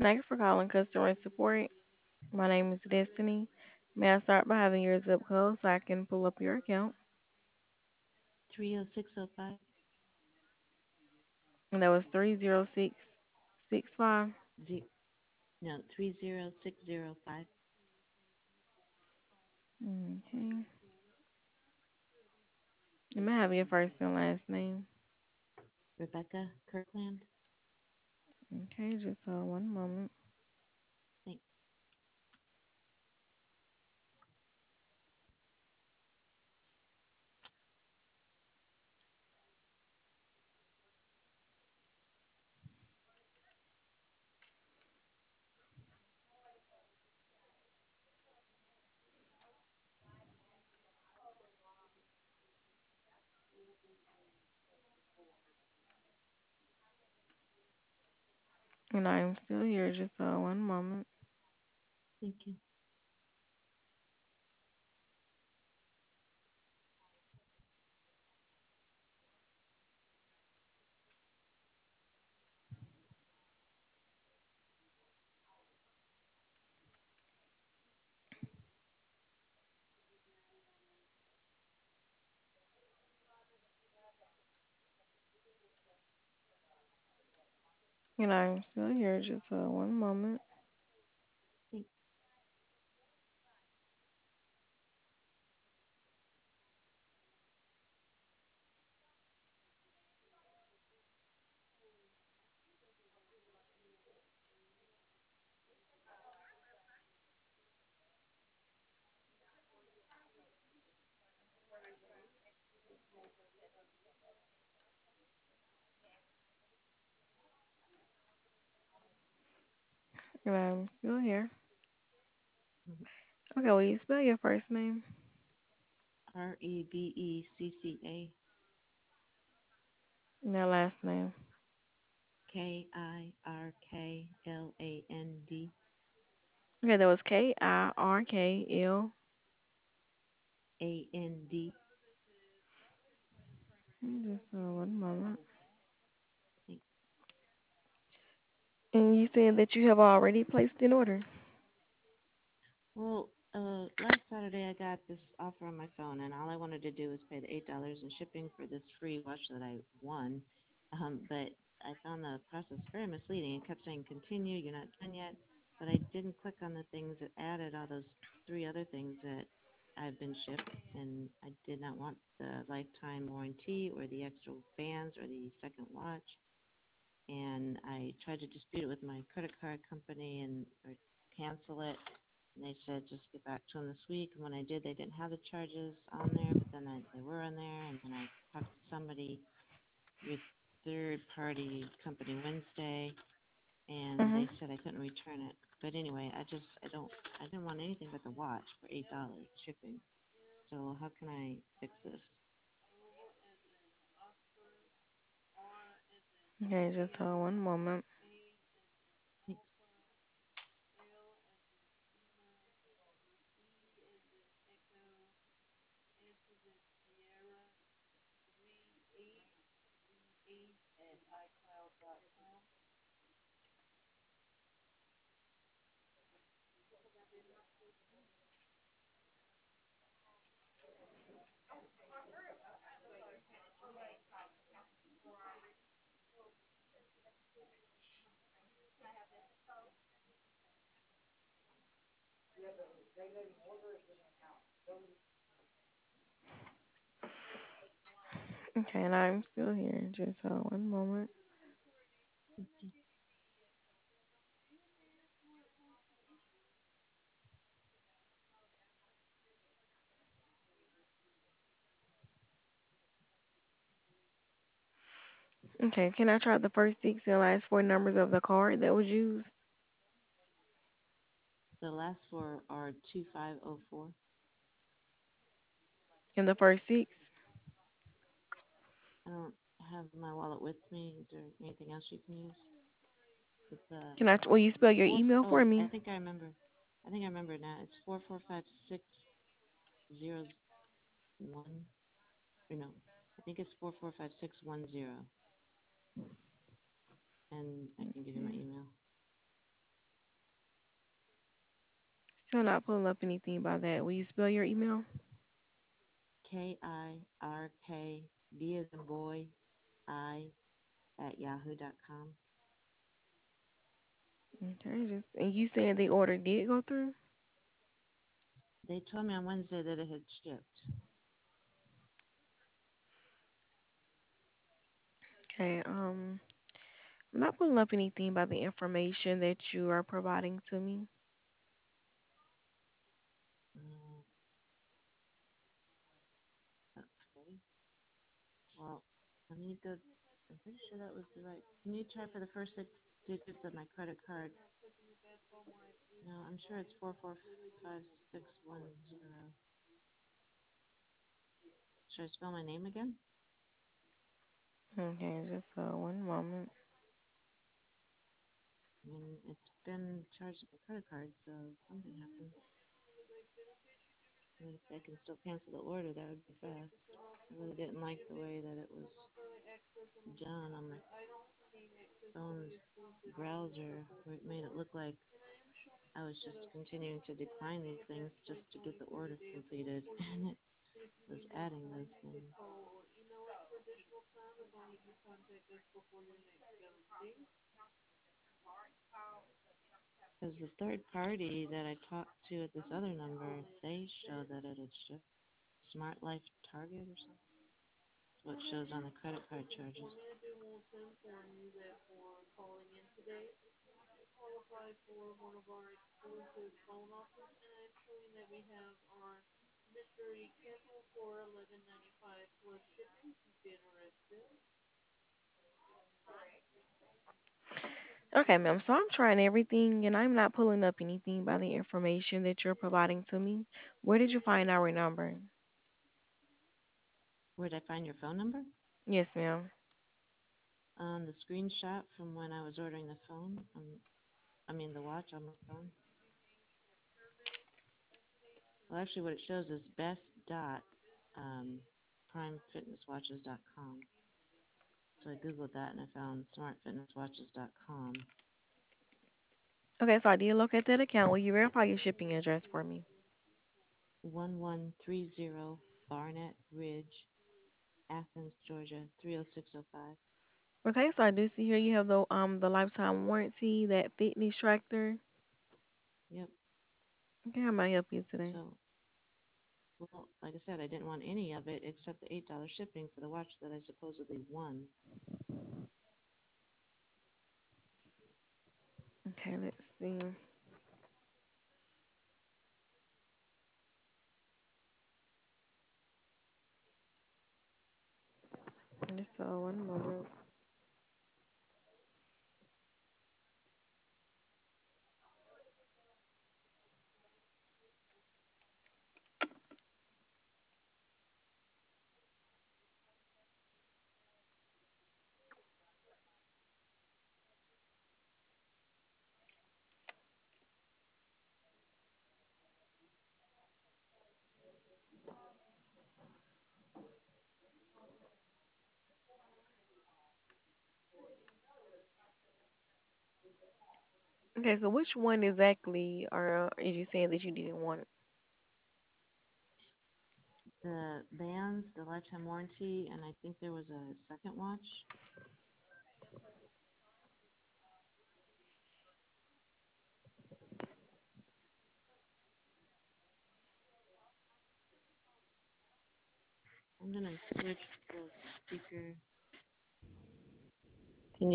Thanks for calling customer support. My name is Destiny. May I start by having your zip code so I can pull up your account? 30605. And that was 30665. No, 30605. Okay. And may I have your first and last name? Rebecca Kirkland. Okay, just one moment. Thanks. And I am still here, just one moment. Thank you. And I am still here, just one moment. Thanks. And I am still here. Mhm. Okay, will you spell your first name? Rebecca. And your last name? Kirkland. Okay, that was Kirkl. And. Just one moment. Thanks. And you said that you have already placed an order. Well, last Saturday I got this offer on my phone, and all I wanted to do was pay the $8 in shipping for this free watch that I won. But I found the process very misleading. It kept saying continue, you're not done yet. But I didn't click on the things that added all those three other things that I've been shipped, and I did not want the lifetime warranty or the extra bands or the second watch. And I tried to dispute it with my credit card company and or cancel it. And they said just get back to them this week. And when I did, they didn't have the charges on there, but then they were on there. And then I talked to somebody, your third party company Wednesday, and Mhm. they said I couldn't return it. But anyway, I didn't want anything but the watch for $8 shipping. So how can I fix this? Okay, just one moment. Thanks. Okay, and I'm still here. Just one moment. Thank you. Okay, can I try the first six and last four numbers of the card that was used? The last four are 2504. In the first six? I don't have my wallet with me. Is there anything else you can use? It's Will you spell your four. email Oh, for I me? think I remember. I think I remember now. It's 445601. Or no, I think it's 445610. And I can give you my Okay. email. Still not pulling up anything about that. Will you spell your email? KIRK B as in boy I at yahoo.com. Okay, just and you said the order did go through? They told me on Wednesday that it had shipped. Okay, I'm not pulling up anything about the information that you are providing to me. Mm, okay. Well, let me go. I'm pretty sure that was the right. Can you try for the first six digits of my credit card? No, I'm sure it's 445610. Should I spell my name again? Okay, just one moment. I mean, it's been charged to my credit card, so something happened. I mean, if I can still cancel the order, that would be fast. I really didn't like the way that it was done on my phone's browser, where it made it look like I was just continuing to decline these things just to get the order completed, and it was adding those things. Because the third party that I talked to at this other number, they show that it had shipped. Smart Life Target or something. That's what shows on the credit card charges. Okay, ma'am. So I'm trying everything and I'm not pulling up anything by the information that you're providing to me. Where did you find our number? Where'd I find your phone number? Yes, ma'am. The screenshot from when I was ordering the phone. I mean, the watch on my phone. Well, actually, what it shows is best dot primefitnesswatches.com. So I googled that and I found smartfitnesswatches.com. Okay, so I did locate that account. Will you verify your shipping address for me? 1130 Barnett Ridge, Athens, Georgia 30605. Okay, so I do see here you have the lifetime warranty, that fitness tracker. Yep. Okay, how may I help you today? So, well, like I said, I didn't want any of it except the $8 shipping for the watch that I supposedly won. Okay, let's see. Just one moment. Okay, so which one exactly are is you saying that you didn't want? The bands, the lifetime warranty, and I think there was a second watch. I'm gonna switch the speaker.